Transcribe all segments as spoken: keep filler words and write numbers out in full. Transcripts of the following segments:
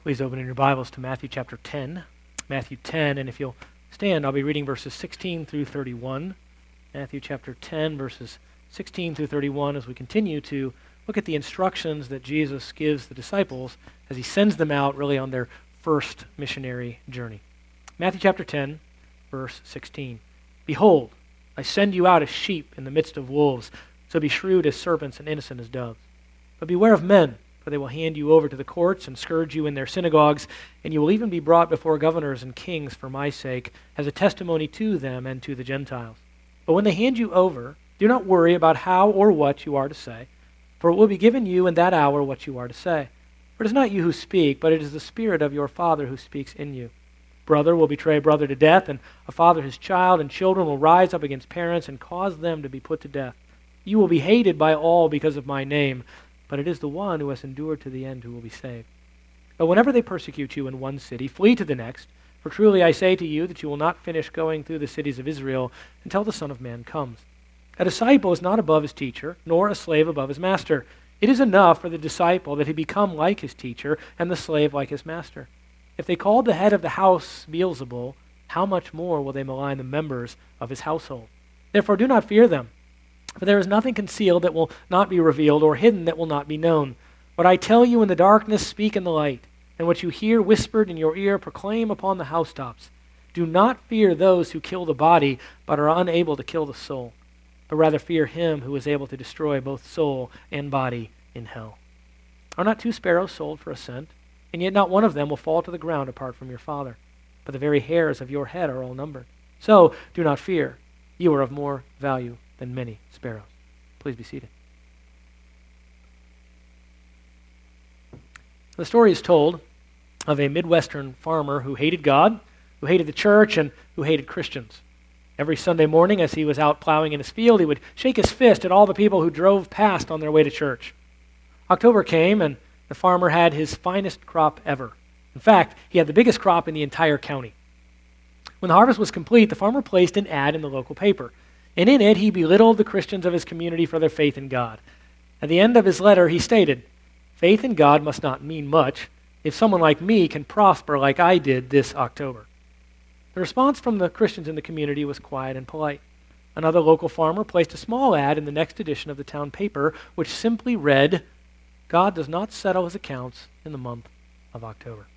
Please open in your Bibles to Matthew chapter ten. Matthew ten, and if you'll stand, I'll be reading verses sixteen through thirty-one. Matthew chapter ten, verses sixteen through thirty-one, as we continue to look at the instructions that Jesus gives the disciples as he sends them out really on their first missionary journey. Matthew chapter ten, verse sixteen. Behold, I send you out as sheep in the midst of wolves, so be shrewd as serpents and innocent as doves. But beware of men, for they will hand you over to the courts and scourge you in their synagogues, and you will even be brought before governors and kings for my sake, as a testimony to them and to the Gentiles. But when they hand you over, do not worry about how or what you are to say, for it will be given you in that hour what you are to say. For it is not you who speak, but it is the Spirit of your Father who speaks in you. Brother will betray brother to death, and a father his child, and children will rise up against parents and cause them to be put to death. You will be hated by all because of my name, but it is the one who has endured to the end who will be saved. But whenever they persecute you in one city, flee to the next, for truly I say to you that you will not finish going through the cities of Israel until the Son of Man comes. A disciple is not above his teacher, nor a slave above his master. It is enough for the disciple that he become like his teacher, and the slave like his master. If they called the head of the house Beelzebul, how much more will they malign the members of his household? Therefore do not fear them. For there is nothing concealed that will not be revealed, or hidden that will not be known. What I tell you in the darkness, speak in the light, and what you hear whispered in your ear, proclaim upon the housetops. Do not fear those who kill the body, but are unable to kill the soul, but rather fear him who is able to destroy both soul and body in hell. Are not two sparrows sold for a cent? And yet not one of them will fall to the ground apart from your Father. But the very hairs of your head are all numbered. So do not fear. You are of more value than many sparrows. Please be seated. The story is told of a Midwestern farmer who hated God, who hated the church, and who hated Christians. Every Sunday morning as he was out plowing in his field, he would shake his fist at all the people who drove past on their way to church. October came, and the farmer had his finest crop ever. In fact, he had the biggest crop in the entire county. When the harvest was complete, the farmer placed an ad in the local paper. And in it, he belittled the Christians of his community for their faith in God. At the end of his letter, he stated, "Faith in God must not mean much if someone like me can prosper like I did this October." The response from the Christians in the community was quiet and polite. Another local farmer placed a small ad in the next edition of the town paper, which simply read, "God does not settle his accounts in the month of October."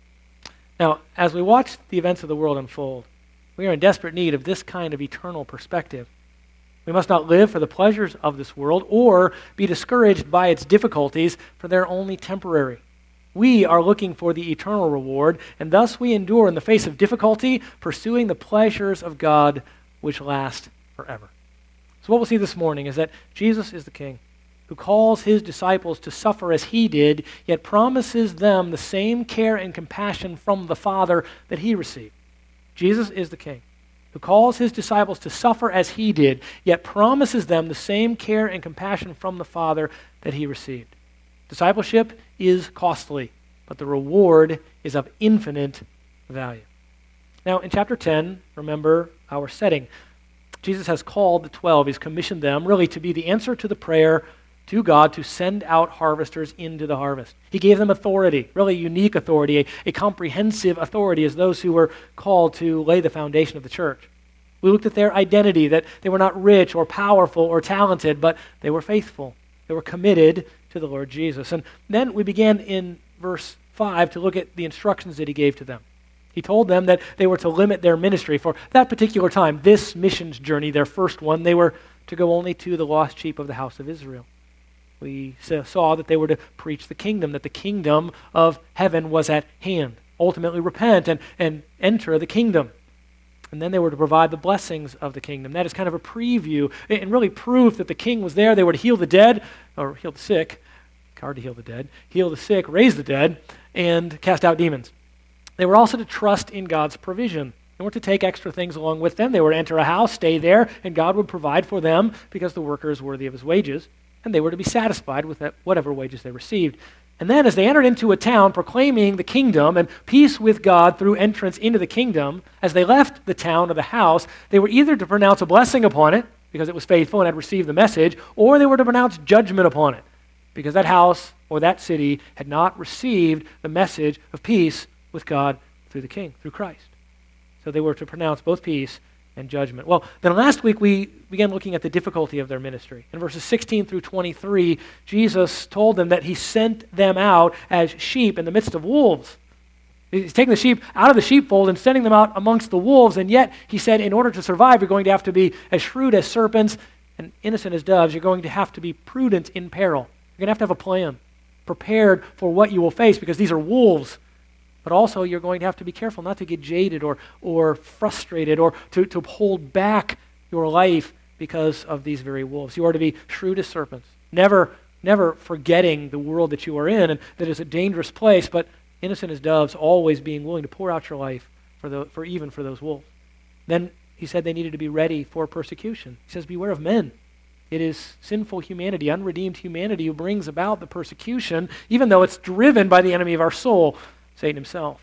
Now, as we watch the events of the world unfold, we are in desperate need of this kind of eternal perspective. We must not live for the pleasures of this world or be discouraged by its difficulties, for they're only temporary. We are looking for the eternal reward, and thus we endure in the face of difficulty, pursuing the pleasures of God which last forever. So what we'll see this morning is that Jesus is the King, who calls his disciples to suffer as he did, yet promises them the same care and compassion from the Father that he received. Jesus is the King, who calls his disciples to suffer as he did, yet promises them the same care and compassion from the Father that he received. Discipleship is costly, but the reward is of infinite value. Now, in chapter ten, remember our setting. Jesus has called the twelve. He's commissioned them really to be the answer to the prayer to God to send out harvesters into the harvest. He gave them authority, really unique authority, a, a comprehensive authority as those who were called to lay the foundation of the church. We looked at their identity, that they were not rich or powerful or talented, but they were faithful. They were committed to the Lord Jesus. And then we began in verse five to look at the instructions that he gave to them. He told them that they were to limit their ministry for that particular time, this missions journey, their first one. They were to go only to the lost sheep of the house of Israel. We saw that they were to preach the kingdom, that the kingdom of heaven was at hand. Ultimately repent and, and enter the kingdom. And then they were to provide the blessings of the kingdom. That is kind of a preview and really proof that the king was there. They were to heal the dead, or heal the sick. Hard to heal the dead. Heal the sick, raise the dead, and cast out demons. They were also to trust in God's provision. They weren't to take extra things along with them. They were to enter a house, stay there, and God would provide for them because the worker is worthy of his wages. And they were to be satisfied with that, whatever wages they received. And then as they entered into a town proclaiming the kingdom and peace with God through entrance into the kingdom, as they left the town or the house, they were either to pronounce a blessing upon it because it was faithful and had received the message, or they were to pronounce judgment upon it because that house or that city had not received the message of peace with God through the King, through Christ. So they were to pronounce both peace and judgment. Well, then last week we began looking at the difficulty of their ministry. In verses sixteen through twenty-three, Jesus told them that he sent them out as sheep in the midst of wolves. He's taking the sheep out of the sheepfold and sending them out amongst the wolves, and yet he said in order to survive, you're going to have to be as shrewd as serpents and innocent as doves. You're going to have to be prudent in peril. You're going to have to have a plan, prepared for what you will face, because these are wolves. But also you're going to have to be careful not to get jaded or, or frustrated or to, to hold back your life because of these very wolves. You are to be shrewd as serpents, never, never forgetting the world that you are in and that is a dangerous place, but innocent as doves, always being willing to pour out your life for, the, for even for those wolves. Then he said they needed to be ready for persecution. He says, beware of men. It is sinful humanity, unredeemed humanity who brings about the persecution, even though it's driven by the enemy of our soul, Satan himself.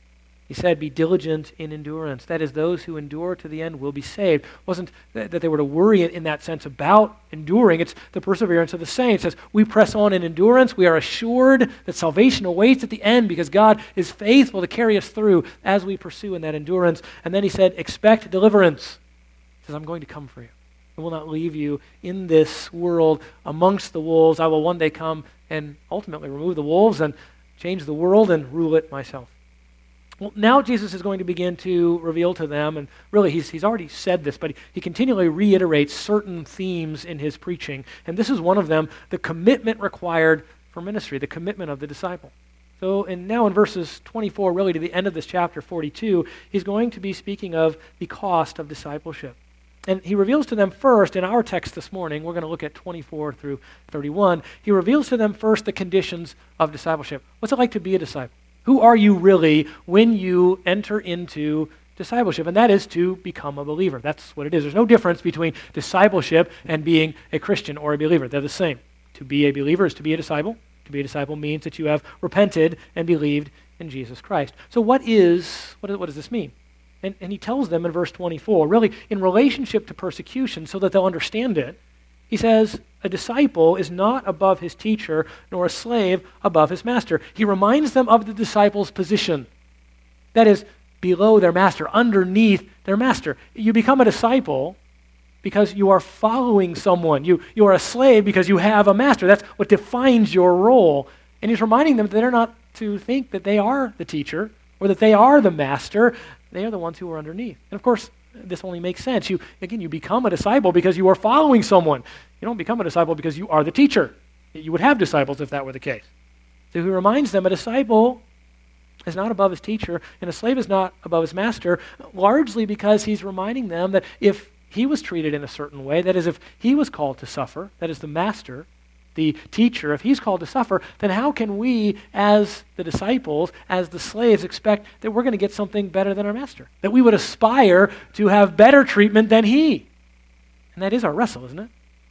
He said, be diligent in endurance. That is, those who endure to the end will be saved. It wasn't that they were to worry in that sense about enduring. It's the perseverance of the saints. As we press on in endurance, we are assured that salvation awaits at the end because God is faithful to carry us through as we pursue in that endurance. And then he said, expect deliverance. He says, I'm going to come for you. I will not leave you in this world amongst the wolves. I will one day come and ultimately remove the wolves and change the world and rule it myself. Well, now Jesus is going to begin to reveal to them, and really he's, he's already said this, but he, he continually reiterates certain themes in his preaching, and this is one of them, the commitment required for ministry, the commitment of the disciple. So, and now in verses twenty-four, really to the end of this chapter forty-two, he's going to be speaking of the cost of discipleship. And he reveals to them first, in our text this morning, we're going to look at twenty-four through thirty-one, he reveals to them first the conditions of discipleship. What's it like to be a disciple? Who are you really when you enter into discipleship? And that is to become a believer. That's what it is. There's no difference between discipleship and being a Christian or a believer. They're the same. To be a believer is to be a disciple. To be a disciple means that you have repented and believed in Jesus Christ. So what is, what, what does this mean? And, and he tells them in verse twenty-four, really in relationship to persecution so that they'll understand it, he says, a disciple is not above his teacher, nor a slave above his master. He reminds them of the disciple's position. That is, below their master, underneath their master. You become a disciple because you are following someone. You, you are a slave because you have a master. That's what defines your role. And he's reminding them that they're not to think that they are the teacher or that they are the master. They are the ones who are underneath. And of course, this only makes sense. You again, you become a disciple because you are following someone. You don't become a disciple because you are the teacher. You would have disciples if that were the case. So he reminds them a disciple is not above his teacher and a slave is not above his master, largely because he's reminding them that if he was treated in a certain way, that is, if he was called to suffer, that is the master, the teacher, if he's called to suffer, then how can we as the disciples, as the slaves, expect that we're going to get something better than our master? That we would aspire to have better treatment than he? And that is our wrestle, isn't it?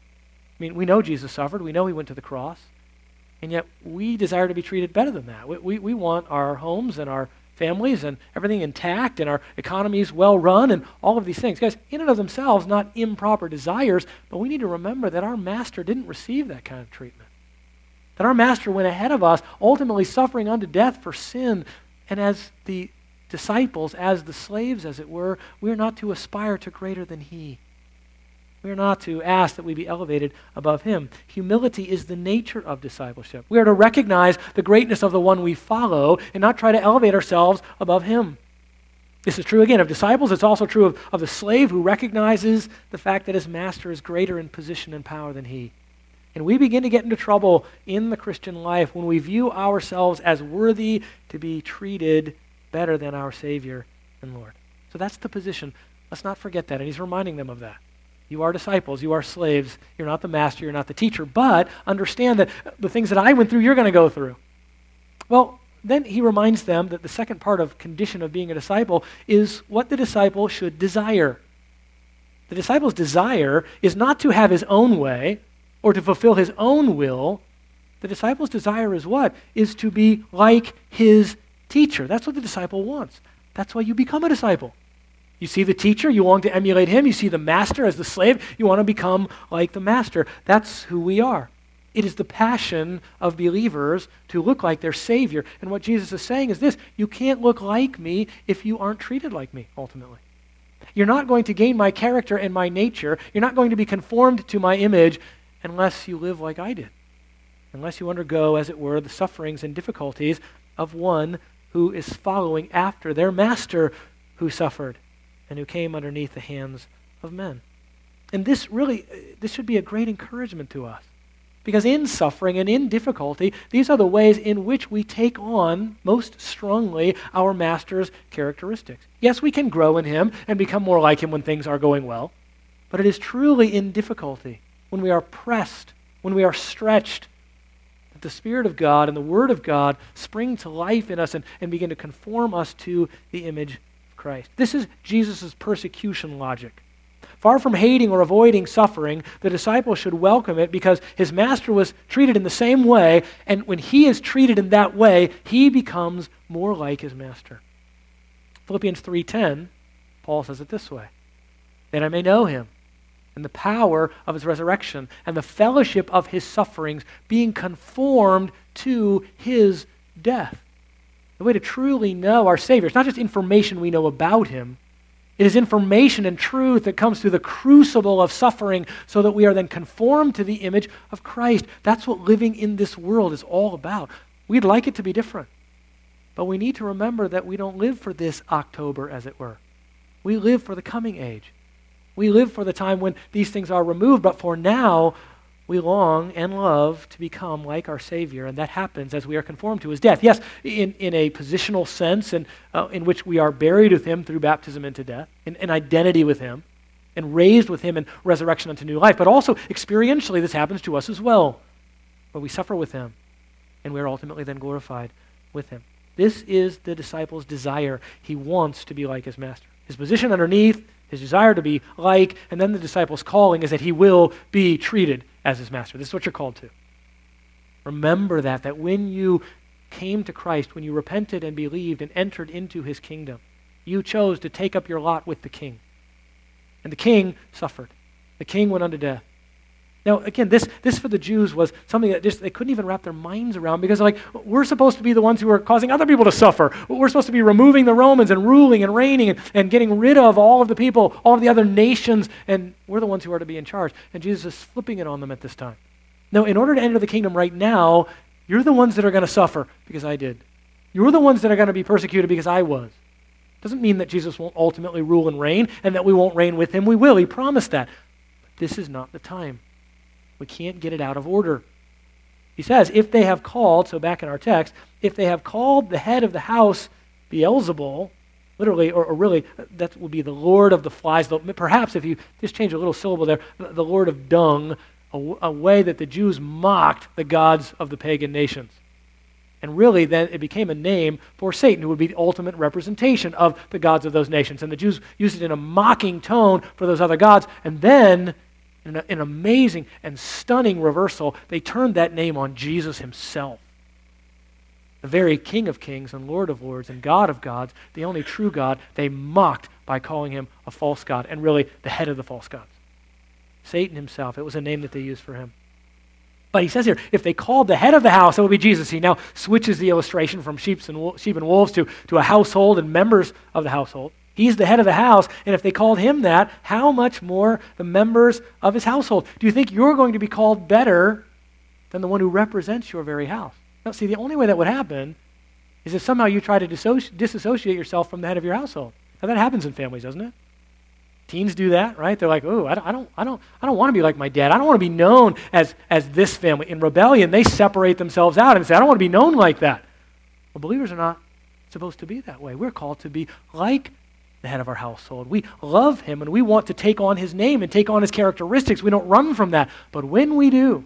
I mean, we know Jesus suffered. We know he went to the cross. And yet we desire to be treated better than that. We, we, we want our homes and our families and everything intact and our economies well run and all of these things. Guys, in and of themselves, not improper desires, but we need to remember that our master didn't receive that kind of treatment. That our master went ahead of us, ultimately suffering unto death for sin. And as the disciples, as the slaves, as it were, we are not to aspire to greater than he. We are not to ask that we be elevated above him. Humility is the nature of discipleship. We are to recognize the greatness of the one we follow and not try to elevate ourselves above him. This is true, again, of disciples. It's also true of, of the slave who recognizes the fact that his master is greater in position and power than he. And we begin to get into trouble in the Christian life when we view ourselves as worthy to be treated better than our Savior and Lord. So that's the position. Let's not forget that. And he's reminding them of that. You are disciples, you are slaves, you're not the master, you're not the teacher, but understand that the things that I went through, you're going to go through. Well, then he reminds them that the second part of condition of being a disciple is what the disciple should desire. The disciple's desire is not to have his own way or to fulfill his own will. The disciple's desire is what? Is to be like his teacher. That's what the disciple wants. That's why you become a disciple. You see the teacher, you want to emulate him. You see the master as the slave, you want to become like the master. That's who we are. It is the passion of believers to look like their Savior. And what Jesus is saying is this: you can't look like me if you aren't treated like me, ultimately. You're not going to gain my character and my nature. You're not going to be conformed to my image unless you live like I did. Unless you undergo, as it were, the sufferings and difficulties of one who is following after their master who suffered and who came underneath the hands of men. And this really, this should be a great encouragement to us. Because in suffering and in difficulty, these are the ways in which we take on most strongly our master's characteristics. Yes, we can grow in him and become more like him when things are going well, but it is truly in difficulty, when we are pressed, when we are stretched, that the Spirit of God and the Word of God spring to life in us and, and begin to conform us to the image of Christ. This is Jesus' persecution logic. Far from hating or avoiding suffering, the disciple should welcome it because his master was treated in the same way, and when he is treated in that way, he becomes more like his master. Philippians three ten, Paul says it this way: that I may know him and the power of his resurrection and the fellowship of his sufferings, being conformed to his death. The way to truly know our Savior, it's not just information we know about him. It is information and truth that comes through the crucible of suffering so that we are then conformed to the image of Christ. That's what living in this world is all about. We'd like it to be different, but we need to remember that we don't live for this October, as it were. We live for the coming age. We live for the time when these things are removed, but for now, we long and love to become like our Savior, and that happens as we are conformed to his death. Yes, in, in a positional sense, and uh, in which we are buried with him through baptism into death, in, in identity with him, and raised with him in resurrection unto new life. But also, experientially, this happens to us as well, where we suffer with him, and we are ultimately then glorified with him. This is the disciple's desire. He wants to be like his master. His position underneath, his desire to be like, and then the disciple's calling is that he will be treated as his master. This is what you're called to. Remember that, that when you came to Christ, when you repented and believed and entered into his kingdom, you chose to take up your lot with the king. And the king suffered. The king went unto death. Now, again, this, this for the Jews was something that just they couldn't even wrap their minds around, because like, we're supposed to be the ones who are causing other people to suffer. We're supposed to be removing the Romans and ruling and reigning and, and getting rid of all of the people, all of the other nations, and we're the ones who are to be in charge. And Jesus is flipping it on them at this time. No, in order to enter the kingdom right now, you're the ones that are going to suffer because I did. You're the ones that are going to be persecuted because I was. Doesn't mean that Jesus won't ultimately rule and reign and that we won't reign with him. We will. He promised that. But this is not the time. We can't get it out of order. He says, if they have called, so back in our text, if they have called the head of the house Beelzebul, literally, or, or really, that would be the Lord of the flies. Perhaps if you just change a little syllable there, the, the Lord of dung, a, a way that the Jews mocked the gods of the pagan nations. And really, then it became a name for Satan, who would be the ultimate representation of the gods of those nations. And the Jews used it in a mocking tone for those other gods. And then, in a, an amazing and stunning reversal, they turned that name on Jesus himself. The very King of kings and Lord of lords and God of gods, the only true God, they mocked by calling him a false god, and really the head of the false gods. Satan himself, it was a name that they used for him. But he says here, if they called the head of the house, it would be Jesus. He now switches the illustration from sheep and, sheep and wolves to, to a household and members of the household. He's the head of the house, and if they called him that, how much more the members of his household? Do you think you're going to be called better than the one who represents your very house? Now, see, the only way that would happen is if somehow you try to dissoci- disassociate yourself from the head of your household. Now, that happens in families, doesn't it? Teens do that, right? They're like, oh, I don't, I don't, I don't, I don't want to be like my dad. I don't want to be known as, as this family. In rebellion, they separate themselves out and say, I don't want to be known like that. Well, believers are not supposed to be that way. We're called to be like the head of our household. We love him and we want to take on his name and take on his characteristics. We don't run from that. But when we do,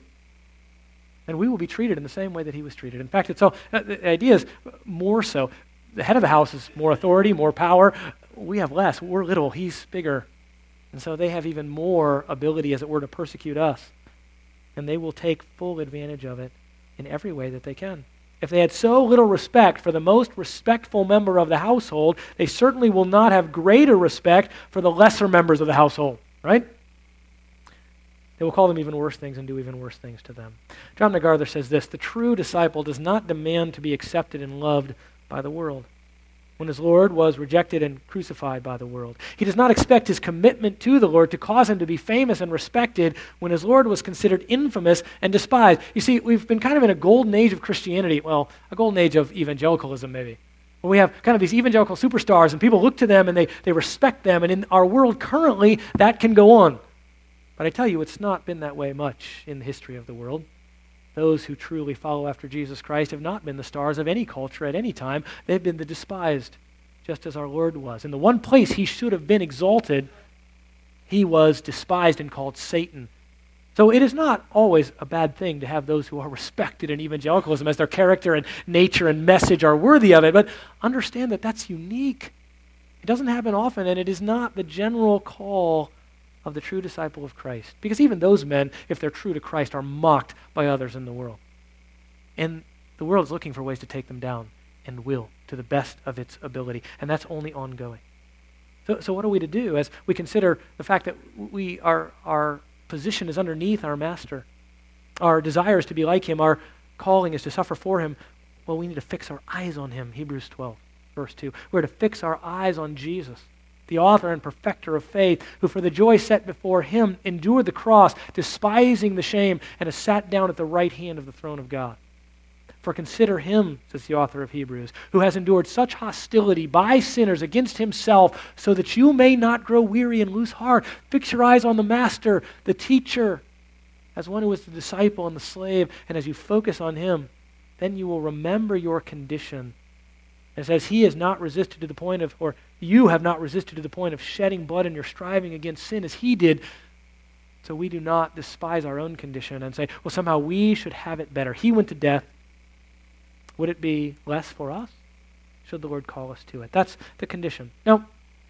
then we will be treated in the same way that he was treated. In fact, it's all, the idea is more so. The head of the house is more authority, more power. We have less. We're little. He's bigger. And so they have even more ability, as it were, to persecute us. And they will take full advantage of it in every way that they can. If they had so little respect for the most respectful member of the household, they certainly will not have greater respect for the lesser members of the household, right? They will call them even worse things and do even worse things to them. John MacArthur says this, the true disciple does not demand to be accepted and loved by the world. When his Lord was rejected and crucified by the world, he does not expect his commitment to the Lord to cause him to be famous and respected when his Lord was considered infamous and despised. You see, we've been kind of in a golden age of Christianity, well, a golden age of evangelicalism maybe, where we have kind of these evangelical superstars and people look to them and they, they respect them, and in our world currently, that can go on. But I tell you, it's not been that way much in the history of the world. Those who truly follow after Jesus Christ have not been the stars of any culture at any time. They've been the despised, just as our Lord was. In the one place he should have been exalted, he was despised and called Satan. So it is not always a bad thing to have those who are respected in evangelicalism as their character and nature and message are worthy of it. But understand that that's unique. It doesn't happen often, and it is not the general call of the true disciple of Christ. Because even those men, if they're true to Christ, are mocked by others in the world. And the world is looking for ways to take them down, and will, to the best of its ability. And that's only ongoing. So, so what are we to do as we consider the fact that we our, our position is underneath our master? Our desire is to be like him. Our calling is to suffer for him. Well, we need to fix our eyes on him. Hebrews twelve, verse two. We're to fix our eyes on Jesus, the author and perfecter of faith, who for the joy set before him endured the cross, despising the shame, and has sat down at the right hand of the throne of God. For consider him, says the author of Hebrews, who has endured such hostility by sinners against himself, so that you may not grow weary and lose heart. Fix your eyes on the master, the teacher, as one who is the disciple and the slave, and as you focus on him, then you will remember your condition. It says, he has not resisted to the point of, or you have not resisted to the point of shedding blood in your striving against sin as he did. So we do not despise our own condition and say, well, somehow we should have it better. He went to death. Would it be less for us? Should the Lord call us to it? That's the condition. Now,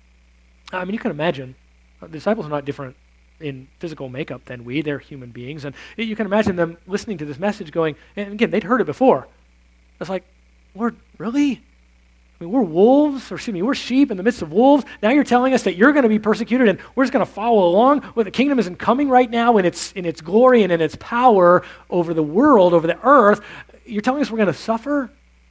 I mean, you can imagine, uh, the disciples are not different in physical makeup than we. They're human beings. And you can imagine them listening to this message going, and again, they'd heard it before. It's like, Lord, really? I mean, we're wolves, or excuse me, we're sheep in the midst of wolves. Now you're telling us that you're going to be persecuted and we're just going to follow along? Well, the kingdom isn't coming right now in its in its glory and in its power over the world, over the earth. You're telling us we're going to suffer?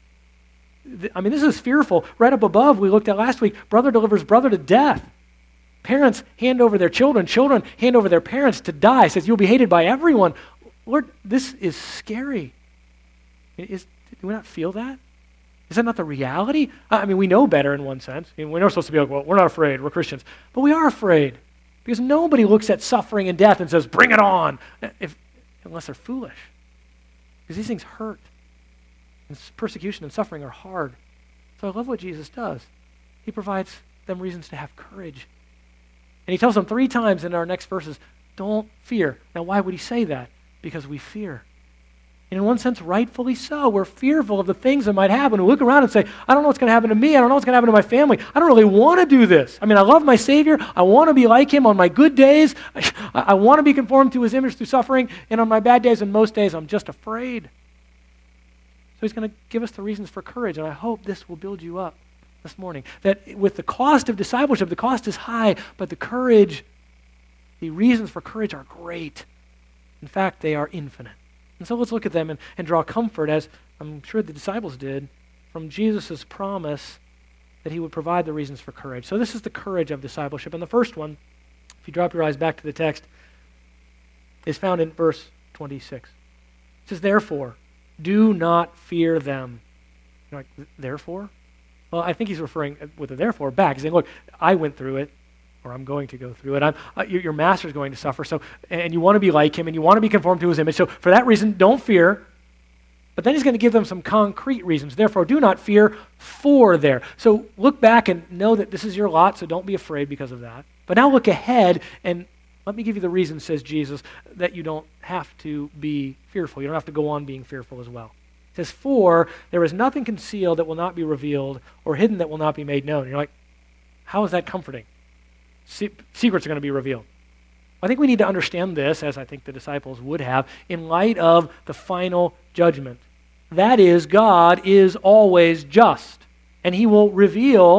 I mean, this is fearful. Right up above, we looked at last week, brother delivers brother to death. Parents hand over their children. Children hand over their parents to die. It says, you'll be hated by everyone. Lord, this is scary. Is, do we not feel that? Is that not the reality? I mean, we know better in one sense. I mean, we're not supposed to be like, well, we're not afraid, we're Christians. But we are afraid because nobody looks at suffering and death and says, bring it on, if, unless they're foolish. Because these things hurt. And persecution and suffering are hard. So I love what Jesus does. He provides them reasons to have courage. And he tells them three times in our next verses, don't fear. Now, why would he say that? Because we fear. And in one sense, rightfully so. We're fearful of the things that might happen. We look around and say, I don't know what's going to happen to me. I don't know what's going to happen to my family. I don't really want to do this. I mean, I love my Savior. I want to be like him on my good days. I, I want to be conformed to his image through suffering. And on my bad days and most days, I'm just afraid. So he's going to give us the reasons for courage. And I hope this will build you up this morning. That with the cost of discipleship, the cost is high, but the courage, the reasons for courage are great. In fact, they are infinite. And so let's look at them and, and draw comfort, as I'm sure the disciples did, from Jesus' promise that he would provide the reasons for courage. So this is the courage of discipleship. And the first one, if you drop your eyes back to the text, is found in verse twenty-six. It says, therefore, do not fear them. You're like, therefore? Well, I think he's referring with the therefore back. He's saying, look, I went through it, or I'm going to go through it. I'm, uh, your, your master's going to suffer, so and you want to be like him, and you want to be conformed to his image. So for that reason, don't fear. But then he's going to give them some concrete reasons. Therefore, do not fear for there. So look back and know that this is your lot, so don't be afraid because of that. But now look ahead, and let me give you the reason, says Jesus, that you don't have to be fearful. You don't have to go on being fearful as well. It says, for there is nothing concealed that will not be revealed, or hidden that will not be made known. And you're like, how is that comforting? Secrets are going to be revealed. I think we need to understand this, as I think the disciples would have, in light of the final judgment. That is, God is always just, and he will reveal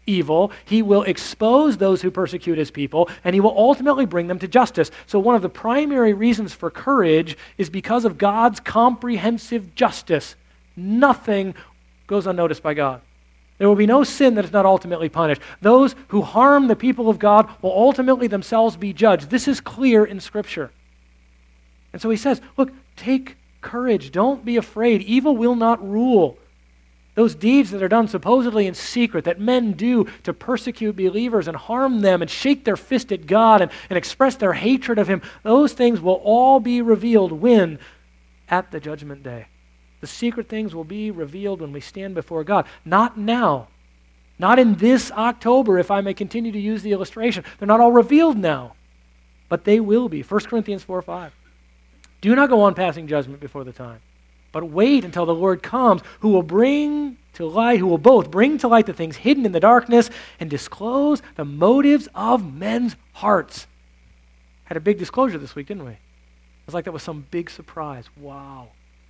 evil, he will expose those who persecute his people, and he will ultimately bring them to justice. So one of the primary reasons for courage is because of God's comprehensive justice. Nothing goes unnoticed by God. There will be no sin that is not ultimately punished. Those who harm the people of God will ultimately themselves be judged. This is clear in Scripture. And so he says, look, take courage. Don't be afraid. Evil will not rule. Those deeds that are done supposedly in secret, that men do to persecute believers and harm them and shake their fist at God and, and express their hatred of him, those things will all be revealed when? At the judgment day. The secret things will be revealed when we stand before God. Not now. Not in this October, if I may continue to use the illustration. They're not all revealed now. But they will be. First Corinthians four five. Do not go on passing judgment before the time, but wait until the Lord comes, who will bring to light, who will both bring to light the things hidden in the darkness and disclose the motives of men's hearts. Had a big disclosure this week, didn't we? It was like that was some big surprise. Wow.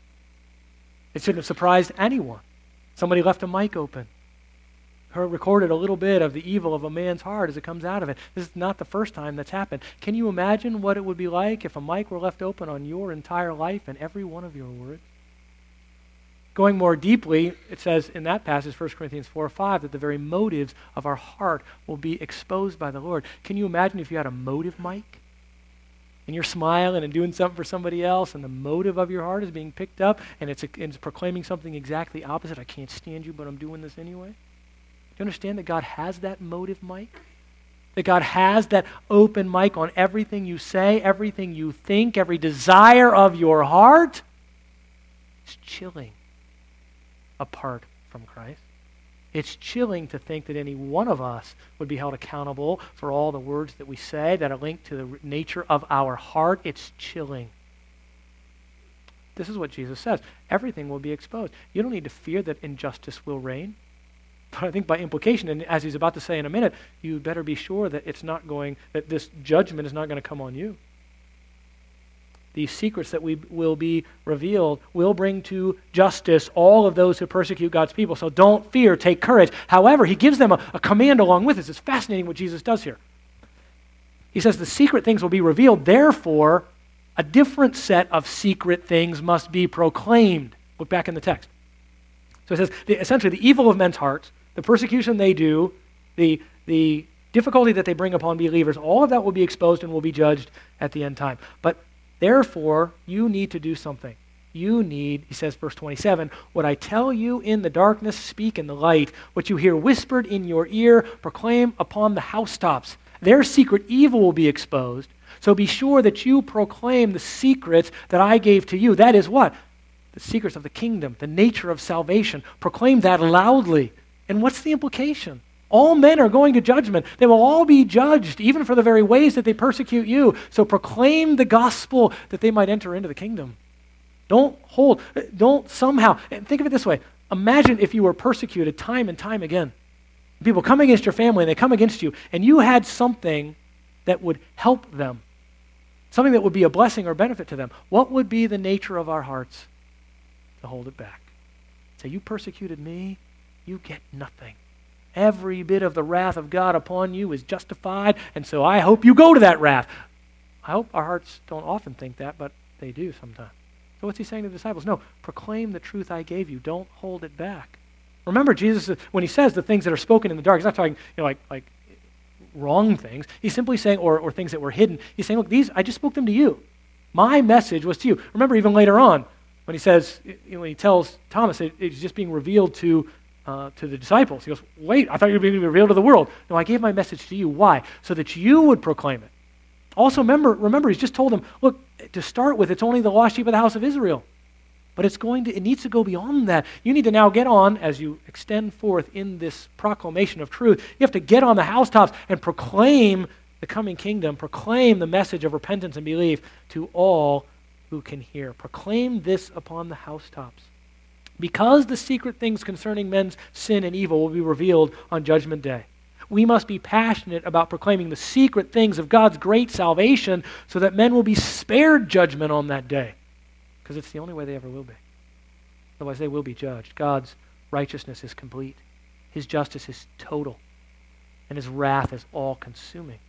It shouldn't have surprised anyone. Somebody left a mic open. Her recorded a little bit of the evil of a man's heart as it comes out of it. This is not the first time that's happened. Can you imagine what it would be like if a mic were left open on your entire life and every one of your words? Going more deeply, it says in that passage, First Corinthians four five, that the very motives of our heart will be exposed by the Lord. Can you imagine if you had a motive mic? And you're smiling and doing something for somebody else, and the motive of your heart is being picked up, and it's, a, it's proclaiming something exactly opposite. I can't stand you, but I'm doing this anyway. Do you understand that God has that motive mic? That God has that open mic on everything you say, everything you think, every desire of your heart? It's chilling apart from Christ. It's chilling to think that any one of us would be held accountable for all the words that we say that are linked to the nature of our heart. It's chilling. This is what Jesus says. Everything will be exposed. You don't need to fear that injustice will reign. But I think by implication, and as he's about to say in a minute, you better be sure that it's not going, that this judgment is not going to come on you. These secrets that we will be revealed will bring to justice all of those who persecute God's people. So don't fear, take courage. However, he gives them a, a command along with this. It's fascinating what Jesus does here. He says the secret things will be revealed, therefore, a different set of secret things must be proclaimed. Look back in the text. So it says, the, essentially, the evil of men's hearts, the persecution they do, the, the difficulty that they bring upon believers, all of that will be exposed and will be judged at the end time. But therefore, you need to do something. You need, he says, verse twenty-seven, what I tell you in the darkness, speak in the light. What you hear whispered in your ear, proclaim upon the housetops. Their secret evil will be exposed. So be sure that you proclaim the secrets that I gave to you. That is what? The secrets of the kingdom, the nature of salvation. Proclaim that loudly. And what's the implication? All men are going to judgment. They will all be judged, even for the very ways that they persecute you. So proclaim the gospel that they might enter into the kingdom. Don't hold, don't somehow, and think of it this way. Imagine if you were persecuted time and time again. People come against your family and they come against you, and you had something that would help them, something that would be a blessing or benefit to them. What would be the nature of our hearts? To hold it back. Say, you persecuted me, you get nothing. Every bit of the wrath of God upon you is justified, and so I hope you go to that wrath. I hope our hearts don't often think that, but they do sometimes. So what's he saying to the disciples? No, proclaim the truth I gave you. Don't hold it back. Remember, Jesus, when he says the things that are spoken in the dark, he's not talking, you know, like, like wrong things. He's simply saying, or, or things that were hidden. He's saying, look, these, I just spoke them to you. My message was to you. Remember, even later on, when he says, you know, when he tells Thomas, it, it's just being revealed to uh, to the disciples. He goes, wait, I thought you were being revealed to the world. No, I gave my message to you. Why? So that you would proclaim it. Also, remember, remember, he's just told them, look, to start with, it's only the lost sheep of the house of Israel. But it's going to, it needs to go beyond that. You need to now get on, as you extend forth in this proclamation of truth, you have to get on the housetops and proclaim the coming kingdom, proclaim the message of repentance and belief to all who can hear. Proclaim this upon the housetops. Because the secret things concerning men's sin and evil will be revealed on Judgment Day. We must be passionate about proclaiming the secret things of God's great salvation so that men will be spared judgment on that day. Because it's the only way they ever will be. Otherwise they will be judged. God's righteousness is complete. His justice is total. and his wrath is all-consuming.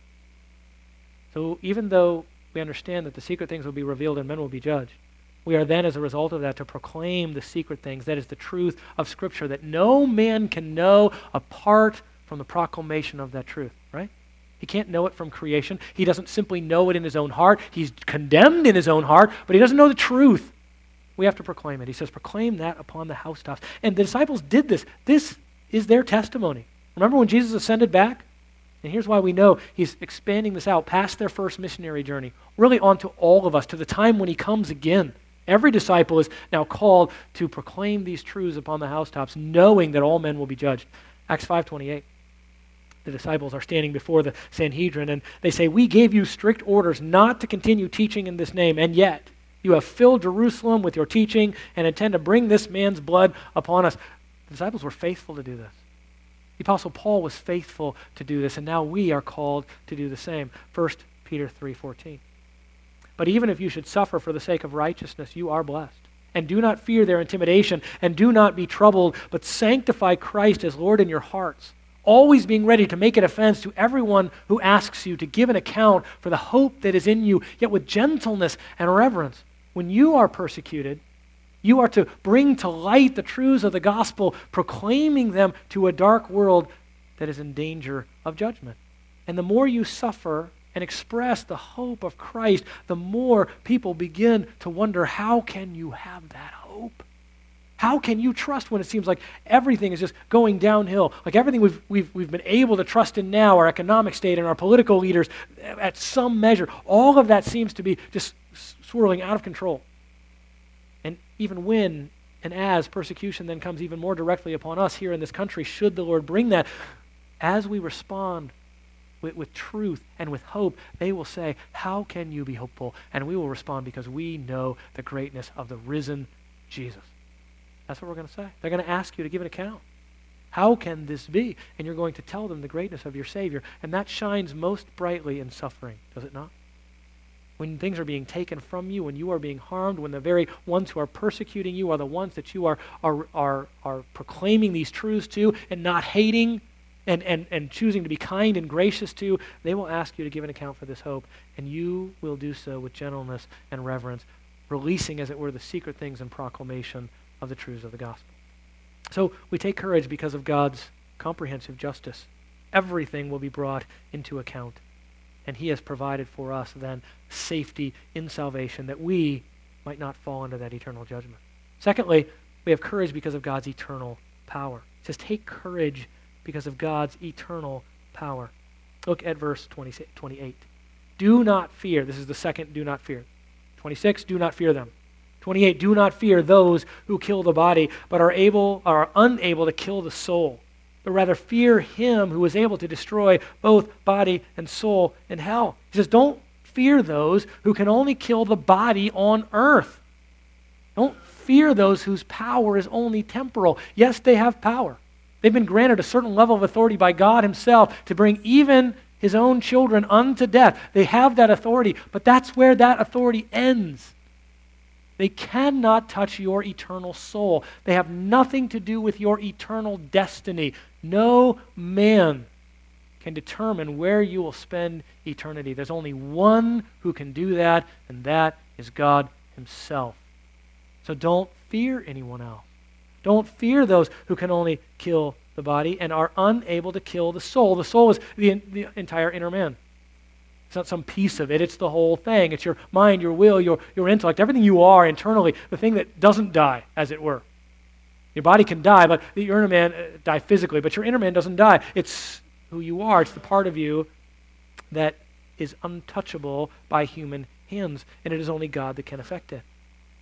So even though we understand that the secret things will be revealed and men will be judged, we are then, as a result of that, to proclaim the secret things. That is the truth of Scripture that no man can know apart from the proclamation of that truth, right? He can't know it from creation. He doesn't simply know it in his own heart. He's condemned in his own heart, but he doesn't know the truth. We have to proclaim it. He says, proclaim that upon the housetops. And the disciples did this. This is their testimony. Remember when Jesus ascended back? And here's why we know he's expanding this out past their first missionary journey, really onto all of us, to the time when he comes again. Every disciple is now called to proclaim these truths upon the housetops, knowing that all men will be judged. Acts five twenty-eight. The disciples are standing before the Sanhedrin, and they say, we gave you strict orders not to continue teaching in this name, and yet you have filled Jerusalem with your teaching and intend to bring this man's blood upon us. The disciples were faithful to do this. The Apostle Paul was faithful to do this, and now we are called to do the same. First Peter three fourteen. But even if you should suffer for the sake of righteousness, you are blessed. And do not fear their intimidation, and do not be troubled, but sanctify Christ as Lord in your hearts, always being ready to make an offense to everyone who asks you to give an account for the hope that is in you, yet with gentleness and reverence. When you are persecuted, you are to bring to light the truths of the gospel, proclaiming them to a dark world that is in danger of judgment. And the more you suffer and express the hope of Christ, the more people begin to wonder, how can you have that hope? How can you trust when it seems like everything is just going downhill? Like everything we've, we've, we've been able to trust in now, our economic state and our political leaders, at some measure, all of that seems to be just swirling out of control. And even when and as persecution then comes even more directly upon us here in this country, should the Lord bring that, as we respond with, with truth and with hope, they will say, how can you be hopeful? And we will respond, because we know the greatness of the risen Jesus. That's what we're going to say. They're going to ask you to give an account. How can this be? And you're going to tell them the greatness of your Savior. And that shines most brightly in suffering, does it not? When things are being taken from you, when you are being harmed, when the very ones who are persecuting you are the ones that you are are are, are proclaiming these truths to and not hating and, and, and choosing to be kind and gracious to, they will ask you to give an account for this hope, and you will do so with gentleness and reverence, releasing, as it were, the secret things and proclamation of the truths of the gospel. So we take courage because of God's comprehensive justice. Everything will be brought into account. And he has provided for us then safety in salvation, that we might not fall under that eternal judgment. Secondly, we have courage because of God's eternal power. It says, take courage because of God's eternal power. Look at verse twenty-eight. Do not fear. This is the second do not fear. twenty-six, do not fear them. twenty-eight, do not fear those who kill the body, but are able, are unable to kill the soul, but rather fear him who is able to destroy both body and soul in hell. He says, don't fear those who can only kill the body on earth. Don't fear those whose power is only temporal. Yes, they have power. They've been granted a certain level of authority by God himself to bring even his own children unto death. They have that authority, but that's where that authority ends. They cannot touch your eternal soul. They have nothing to do with your eternal destiny. No man can determine where you will spend eternity. There's only one who can do that, and that is God himself. So don't fear anyone else. Don't fear those who can only kill the body and are unable to kill the soul. The soul is the, the entire inner man. It's not some piece of it. It's the whole thing. It's your mind, your will, your, your intellect, everything you are internally, the thing that doesn't die, as it were. Your body can die, but your inner man uh, die physically, but your inner man doesn't die. It's who you are. It's the part of you that is untouchable by human hands, and it is only God that can affect it.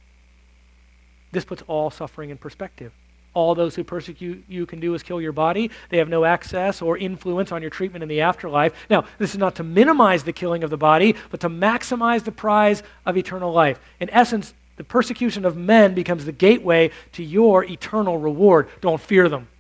This puts all suffering in perspective. All those who persecute you can do is kill your body. They have no access or influence on your treatment in the afterlife. Now, this is not to minimize the killing of the body, but to maximize the prize of eternal life. In essence, the persecution of men becomes the gateway to your eternal reward. Don't fear them.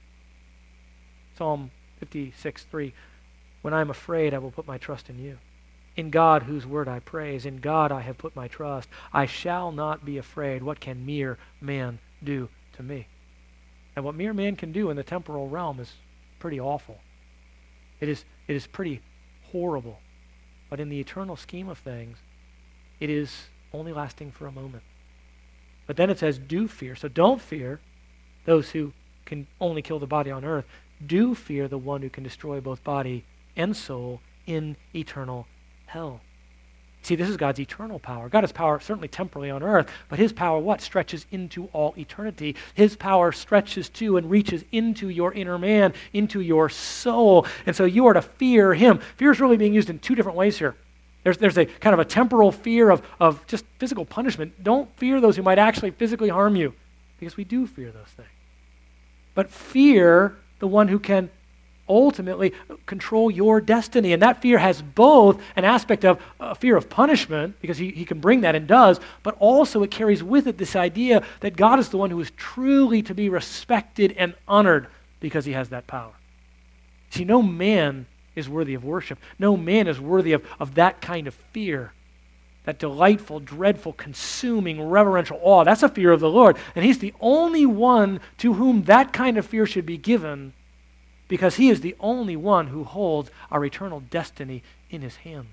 Psalm fifty-six three, when I am afraid, I will put my trust in you. In God, whose word I praise, in God I have put my trust. I shall not be afraid. What can mere man do to me? And what mere man can do in the temporal realm is pretty awful. It is, it is pretty horrible. But in the eternal scheme of things, it is only lasting for a moment. But then it says, do fear. So don't fear those who can only kill the body on earth. Do fear the one who can destroy both body and soul in eternal hell. See, this is God's eternal power. God has power certainly temporally on earth, but his power, what? Stretches into all eternity. His power stretches to and reaches into your inner man, into your soul. And so you are to fear him. Fear is really being used in two different ways here. There's, there's a kind of a temporal fear of, of just physical punishment. Don't fear those who might actually physically harm you, because we do fear those things. But fear the one who can ultimately control your destiny. And that fear has both an aspect of a fear of punishment, because he, he can bring that and does, but also it carries with it this idea that God is the one who is truly to be respected and honored because he has that power. See, no man is worthy of worship. No man is worthy of, of that kind of fear. That delightful, dreadful, consuming, reverential awe. That's a fear of the Lord. And he's the only one to whom that kind of fear should be given, because he is the only one who holds our eternal destiny in his hands.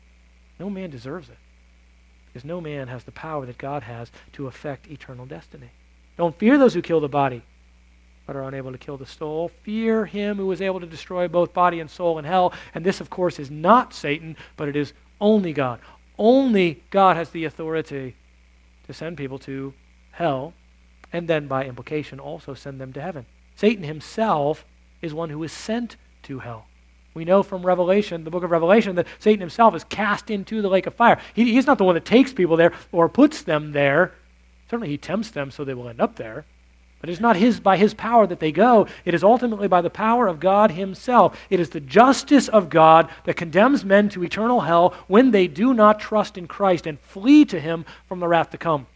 No man deserves it, because no man has the power that God has to affect eternal destiny. Don't fear those who kill the body, but are unable to kill the soul. Fear him who is able to destroy both body and soul in hell. And this, of course, is not Satan, but it is only God. Only God has the authority to send people to hell, and then by implication also send them to heaven. Satan himself is one who is sent to hell. We know from Revelation, the book of Revelation, that Satan himself is cast into the lake of fire. He, he's not the one that takes people there or puts them there. Certainly he tempts them so they will end up there. But it's not his by his power that they go. It is ultimately by the power of God himself. It is the justice of God that condemns men to eternal hell when they do not trust in Christ and flee to him from the wrath to come.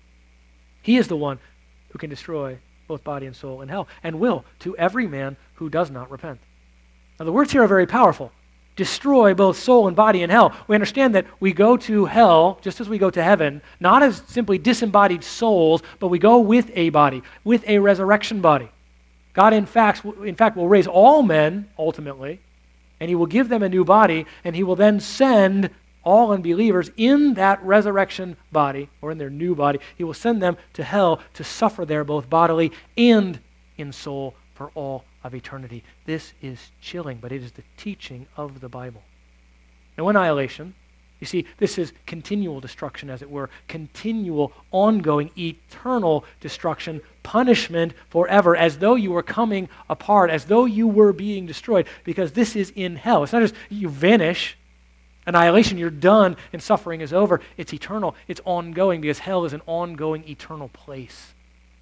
He is the one who can destroy both body and soul in hell, and will to every man who does not repent. Now the words here are very powerful. Destroy both soul and body in hell. We understand that we go to hell, just as we go to heaven, not as simply disembodied souls, but we go with a body, with a resurrection body. God, in fact, in fact, will raise all men, ultimately, and he will give them a new body, and he will then send all unbelievers in that resurrection body, or in their new body. He will send them to hell to suffer there both bodily and in soul for all of eternity. This is chilling, but it is the teaching of the Bible. Now, annihilation, you see, this is continual destruction, as it were, continual, ongoing, eternal destruction, punishment forever, as though you were coming apart, as though you were being destroyed, because this is in hell. It's not just you vanish, annihilation, you're done, and suffering is over. It's eternal. It's ongoing, because hell is an ongoing, eternal place.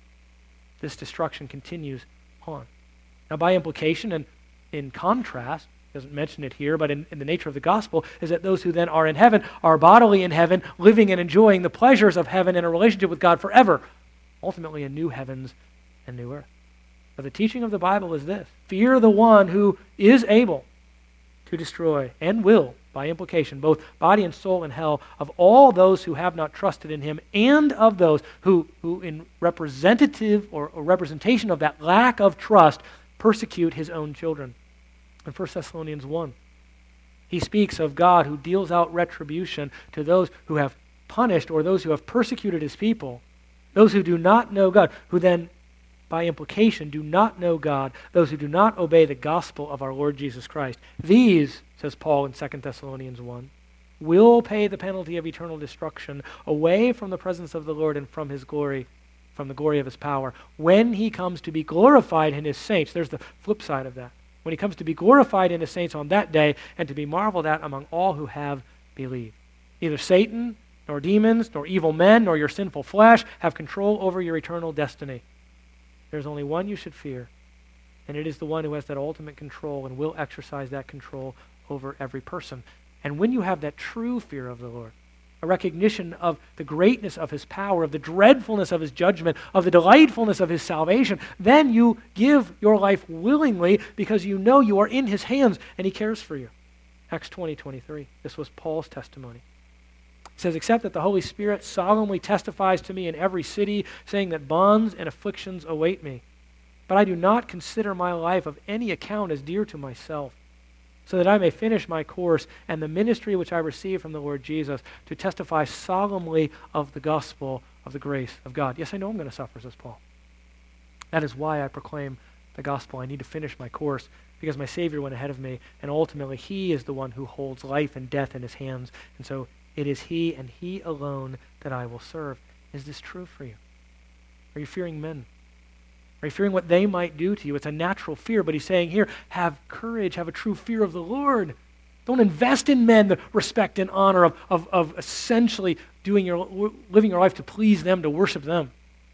This destruction continues on. Now, by implication and in contrast, doesn't mention it here, but in, in the nature of the gospel, is that those who then are in heaven are bodily in heaven, living and enjoying the pleasures of heaven in a relationship with God forever, ultimately in new heavens and new earth. But the teaching of the Bible is this: fear the one who is able to destroy, and will, by implication, both body and soul in hell, of all those who have not trusted in him, and of those who, who in representative or, or representation of that lack of trust, persecute his own children. In First Thessalonians one, he speaks of God who deals out retribution to those who have punished or those who have persecuted his people, those who do not know God, who then, by implication, do not know God, those who do not obey the gospel of our Lord Jesus Christ. These, says Paul in Second Thessalonians one, will pay the penalty of eternal destruction away from the presence of the Lord and from his glory, from the glory of his power, when he comes to be glorified in his saints. There's the flip side of that. When he comes to be glorified in his saints on that day, and to be marveled at among all who have believed. Neither Satan, nor demons, nor evil men, nor your sinful flesh have control over your eternal destiny. There's only one you should fear, and it is the one who has that ultimate control and will exercise that control over every person. And when you have that true fear of the Lord, a recognition of the greatness of his power, of the dreadfulness of his judgment, of the delightfulness of his salvation, then you give your life willingly, because you know you are in his hands and he cares for you. Acts twenty twenty-three. This was Paul's testimony. It says, except that the Holy Spirit solemnly testifies to me in every city, saying that bonds and afflictions await me. But I do not consider my life of any account as dear to myself, so that I may finish my course and the ministry which I received from the Lord Jesus to testify solemnly of the gospel of the grace of God. Yes, I know I'm going to suffer, says Paul. That is why I proclaim the gospel. I need to finish my course because my Savior went ahead of me, and ultimately he is the one who holds life and death in his hands. And so it is he and he alone that I will serve. Is this true for you? Are you fearing men? Are you fearing what they might do to you? It's a natural fear, but he's saying here, have courage, have a true fear of the Lord. Don't invest in men the respect and honor of, of, of essentially doing your, living your life to please them, to worship them.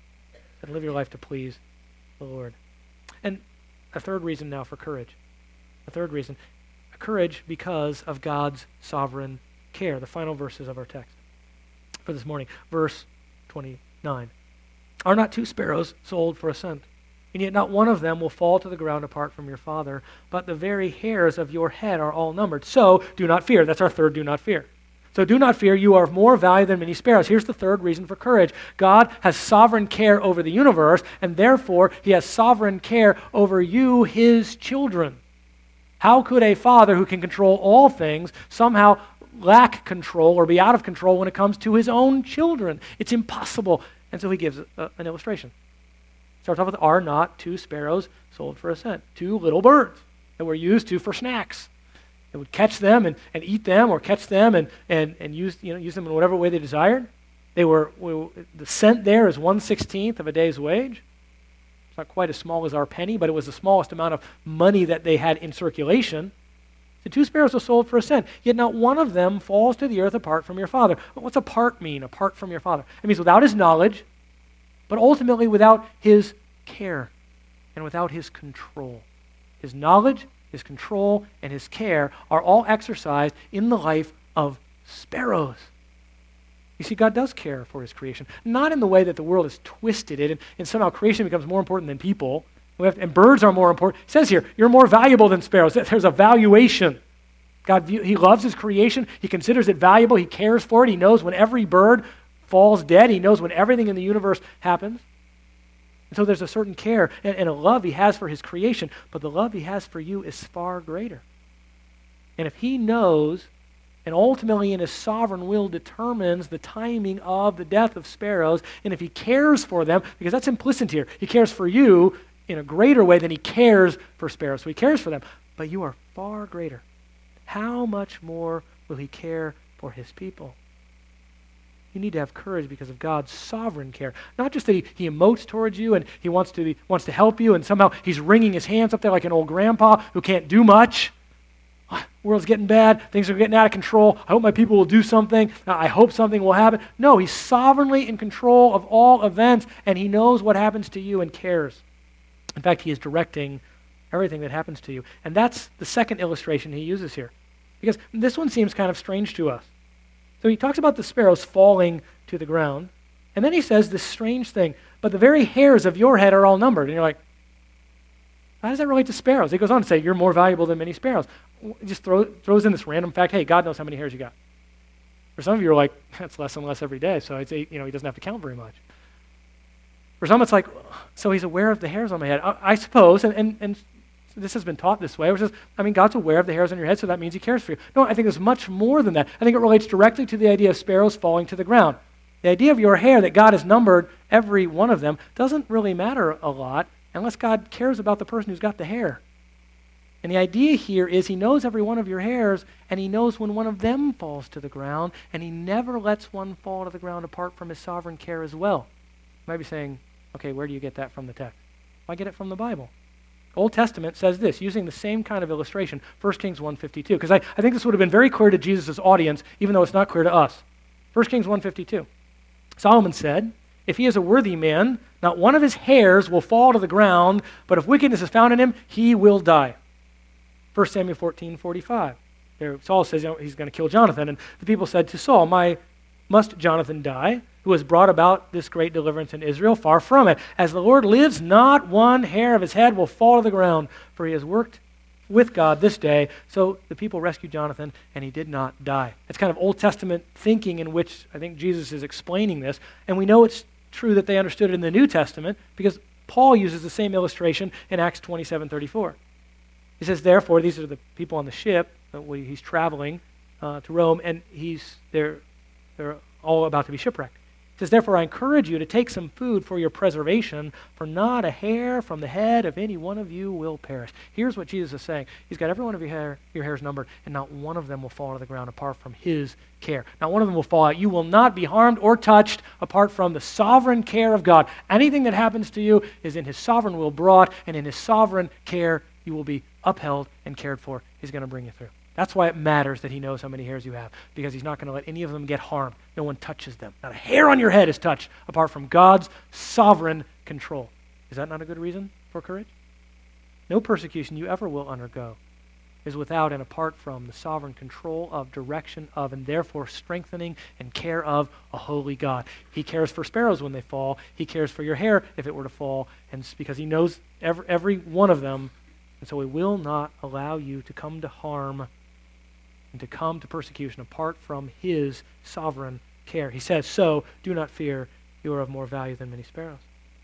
But live your life to please the Lord. And a third reason now for courage. A third reason. Courage because of God's sovereign care. The final verses of our text for this morning. Verse twenty-nine. Are not two sparrows sold for a cent? And yet not one of them will fall to the ground apart from your Father, but the very hairs of your head are all numbered. So do not fear. That's our third do not fear. So do not fear. You are of more value than many sparrows. Here's the third reason for courage. God has sovereign care over the universe, and therefore he has sovereign care over you, his children. How could a father who can control all things somehow lack control or be out of control when it comes to his own children? It's impossible. And so he gives a, an illustration. Starts off with, are not two sparrows sold for a cent? Two little birds that were used to for snacks. They would catch them and, and eat them, or catch them and, and, and use, you know, use them in whatever way they desired. They were, were the cent there is one sixteenth of a day's wage. It's not quite as small as our penny, but it was the smallest amount of money that they had in circulation. The two sparrows are sold for a cent, yet not one of them falls to the earth apart from your Father. What's apart mean, apart from your Father? It means without his knowledge, but ultimately without his care and without his control. His knowledge, his control, and his care are all exercised in the life of sparrows. You see, God does care for his creation, not in the way that the world has twisted it, and, and somehow creation becomes more important than people. We have, and birds are more important. It says here, you're more valuable than sparrows. There's a valuation. God, he loves his creation. He considers it valuable. He cares for it. He knows when every bird falls dead. He knows when everything in the universe happens. And so there's a certain care and, and a love he has for his creation, but the love he has for you is far greater. And if he knows, and ultimately in his sovereign will determines the timing of the death of sparrows, and if he cares for them, because that's implicit here, he cares for you in a greater way than he cares for sparrows. So he cares for them, but you are far greater. How much more will he care for his people? You need to have courage because of God's sovereign care. Not just that he, he emotes towards you and he wants to, he wants to help you, and somehow he's wringing his hands up there like an old grandpa who can't do much. The world's getting bad. Things are getting out of control. I hope my people will do something. I hope something will happen. No, he's sovereignly in control of all events, and he knows what happens to you and cares. In fact, he is directing everything that happens to you. And that's the second illustration he uses here, because this one seems kind of strange to us. So he talks about the sparrows falling to the ground, and then he says this strange thing, but the very hairs of your head are all numbered. And you're like, how does that relate to sparrows? He goes on to say, you're more valuable than many sparrows. He just throw, throws in this random fact, hey, God knows how many hairs you got. For some of you are like, that's less and less every day, so it's, you know, he doesn't have to count very much. For some, it's like, so he's aware of the hairs on my head. I, I suppose, and, and, and this has been taught this way, which is, I mean, God's aware of the hairs on your head, so that means he cares for you. No, I think there's much more than that. I think it relates directly to the idea of sparrows falling to the ground. The idea of your hair, that God has numbered every one of them, doesn't really matter a lot unless God cares about the person who's got the hair. And the idea here is he knows every one of your hairs, and he knows when one of them falls to the ground, and he never lets one fall to the ground apart from his sovereign care as well. You might be saying, okay, where do you get that from the text? Well, I get it from the Bible. Old Testament says this, using the same kind of illustration, First Kings one fifty-two, because I, I think this would have been very clear to Jesus' audience, even though it's not clear to us. First Kings one fifty-two. Solomon said, if he is a worthy man, not one of his hairs will fall to the ground, but if wickedness is found in him, he will die. First Samuel fourteen forty-five. There, Saul says, you know, he's going to kill Jonathan, and the people said to Saul, my, must Jonathan die, who has brought about this great deliverance in Israel? Far from it. As the Lord lives, not one hair of his head will fall to the ground, for he has worked with God this day. So the people rescued Jonathan, and he did not die. That's kind of Old Testament thinking in which I think Jesus is explaining this, and we know it's true that they understood it in the New Testament because Paul uses the same illustration in Acts twenty-seven thirty-four. He says, therefore, these are the people on the ship. Uh, he's traveling uh, to Rome, and he's they're, they're all about to be shipwrecked. He says, therefore, I encourage you to take some food for your preservation, for not a hair from the head of any one of you will perish. Here's what Jesus is saying. He's got every one of your hair, your hairs numbered, and not one of them will fall to the ground apart from his care. Not one of them will fall out. You will not be harmed or touched apart from the sovereign care of God. Anything that happens to you is in his sovereign will brought, and in his sovereign care you will be upheld and cared for. He's going to bring you through. That's why it matters that he knows how many hairs you have, because he's not going to let any of them get harmed. No one touches them. Not a hair on your head is touched apart from God's sovereign control. Is that not a good reason for courage? No persecution you ever will undergo is without and apart from the sovereign control of, direction of, and therefore strengthening and care of a holy God. He cares for sparrows when they fall. He cares for your hair if it were to fall, and it's because he knows every, every one of them, and so he will not allow you to come to harm and to come to persecution apart from his sovereign care. He says, so do not fear, you are of more value than many sparrows.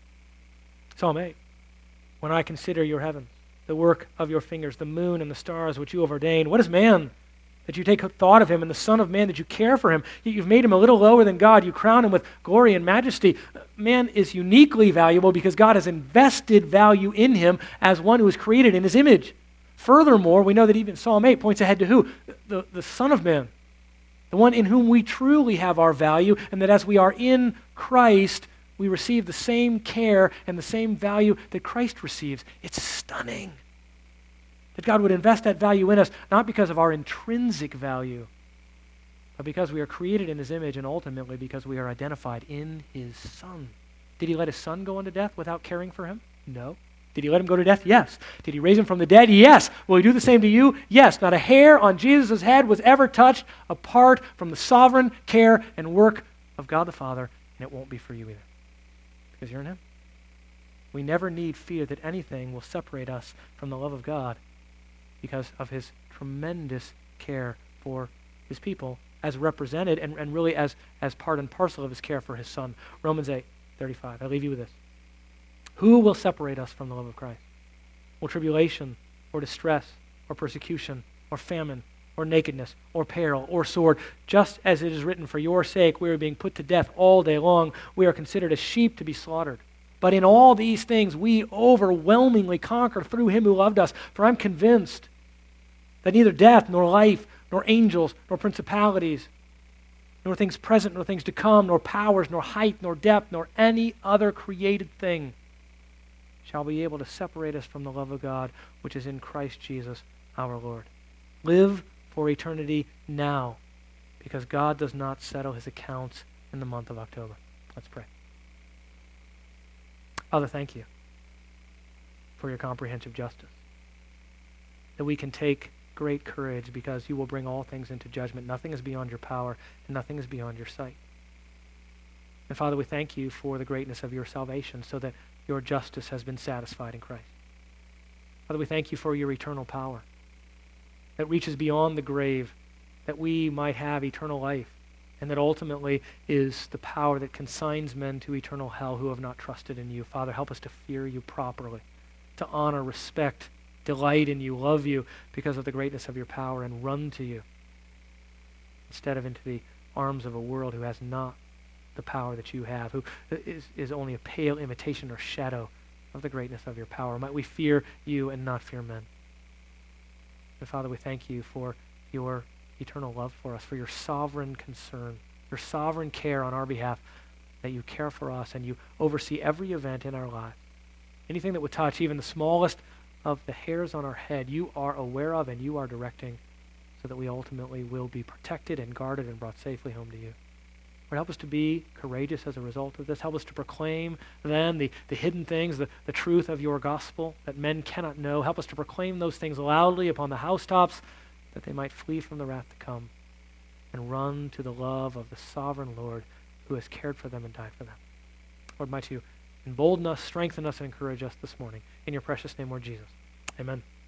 Psalm eight, when I consider your heavens, the work of your fingers, the moon and the stars which you have ordained, what is man that you take thought of him, and the son of man that you care for him? Yet you've made him a little lower than God. You crown him with glory and majesty. Man is uniquely valuable because God has invested value in him as one who is created in his image. Furthermore, we know that even Psalm eight points ahead to who? The, the Son of Man, the one in whom we truly have our value, and that as we are in Christ, we receive the same care and the same value that Christ receives. It's stunning that God would invest that value in us, not because of our intrinsic value, but because we are created in his image and ultimately because we are identified in his Son. Did he let his Son go unto death without caring for him? No. Did he let him go to death? Yes. Did he raise him from the dead? Yes. Will he do the same to you? Yes. Not a hair on Jesus' head was ever touched apart from the sovereign care and work of God the Father, and it won't be for you either, because you're in him. We never need fear that anything will separate us from the love of God because of his tremendous care for his people as represented and, and really as, as part and parcel of his care for his Son. Romans eight thirty-five. I leave you with this. Who will separate us from the love of Christ? Will tribulation or distress or persecution or famine or nakedness or peril or sword? Just as it is written, for your sake we are being put to death all day long. We are considered as sheep to be slaughtered. But in all these things we overwhelmingly conquer through him who loved us. For I'm convinced that neither death nor life nor angels nor principalities nor things present nor things to come nor powers nor height nor depth nor any other created thing shall be able to separate us from the love of God, which is in Christ Jesus our Lord. Live for eternity now, because God does not settle his accounts in the month of October. Let's pray. Father, thank you for your comprehensive justice, that we can take great courage because you will bring all things into judgment. Nothing is beyond your power, and nothing is beyond your sight. And Father, we thank you for the greatness of your salvation, so that your justice has been satisfied in Christ. Father, we thank you for your eternal power that reaches beyond the grave, that we might have eternal life, and that ultimately is the power that consigns men to eternal hell who have not trusted in you. Father, help us to fear you properly, to honor, respect, delight in you, love you because of the greatness of your power, and run to you instead of into the arms of a world who has not the power that you have, who is, is only a pale imitation or shadow of the greatness of your power. Might we fear you and not fear men. And Father, we thank you for your eternal love for us, for your sovereign concern, your sovereign care on our behalf, that you care for us and you oversee every event in our lives. Anything that would touch even the smallest of the hairs on our head, you are aware of and you are directing, so that we ultimately will be protected and guarded and brought safely home to you. Lord, help us to be courageous as a result of this. Help us to proclaim then the, the hidden things, the, the truth of your gospel that men cannot know. Help us to proclaim those things loudly upon the housetops, that they might flee from the wrath to come and run to the love of the sovereign Lord who has cared for them and died for them. Lord, might you embolden us, strengthen us, and encourage us this morning. In your precious name, Lord Jesus. Amen.